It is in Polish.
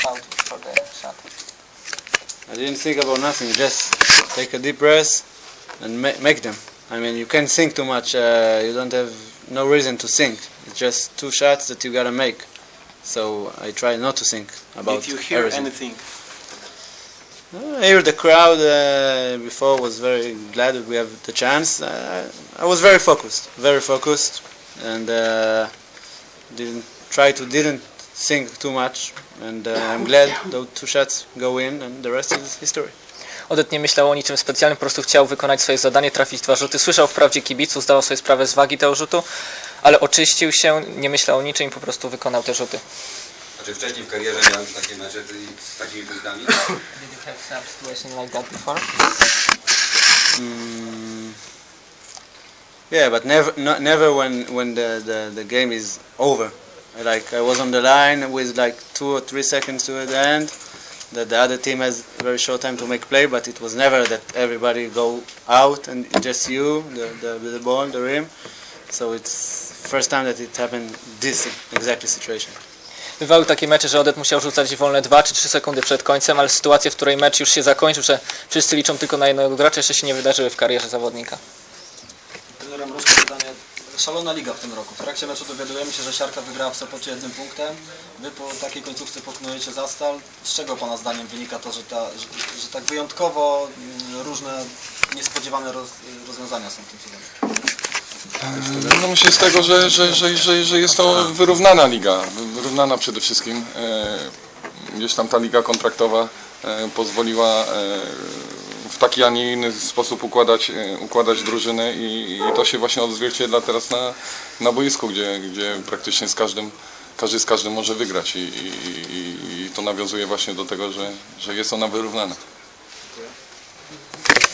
out for the shot. I didn't think about nothing. Just take a deep breath and make them. I mean, you can't think too much. You don't have no reason to think. It's just two shots that you gotta make. So I try not to think about. Did you hear everything. anything? I hear the crowd before was very glad that we have the chance. I was very focused, and didn't think too much. And I'm glad those two shots go in, and the rest is history. Odet nie myślał o niczym specjalnym, po prostu chciał wykonać swoje zadanie, trafić 2 rzuty. Słyszał wprawdzie kibiców, zdawał sobie sprawę z wagi tego rzutu, ale oczyścił się, nie myślał o niczym i po prostu wykonał te rzuty. A czy wcześniej w karierze miałeś takie mecze z takimi punktami? Did you have some situation like that before? Yeah, but never when the game is over. Like I was on the line with like 2 or 3 seconds to the end. That the other team has a very short time to make play, but it was never that everybody go out and just you, the ball, the rim. So it's first time that it happened this exactly situation. Bywały takie mecze, że Odet musiał rzucać wolne 2 czy 3 sekundy przed końcem, ale sytuacje, w której mecz już się zakończył, że wszyscy liczą tylko na jednego gracza, jeszcze się nie wydarzyły w karierze zawodnika. Trenerem Mruszko pytanie. Szalona liga w tym roku. W trakcie meczu dowiadujemy się, że Siarka wygrała w Sopocie 1 punktem. Wy po takiej końcówce pokonujecie Zastal. Z czego Pana zdaniem wynika to, że tak wyjątkowo różne, niespodziewane rozwiązania są w tym sezonie? No myślę z tego, że jest to wyrównana liga. Wyrównana przede wszystkim. Gdzieś tam ta liga kontraktowa pozwoliła w taki, a nie inny sposób układać drużyny i to się właśnie odzwierciedla teraz na boisku, gdzie praktycznie każdy z każdym może wygrać i to nawiązuje właśnie do tego, że jest ona wyrównana.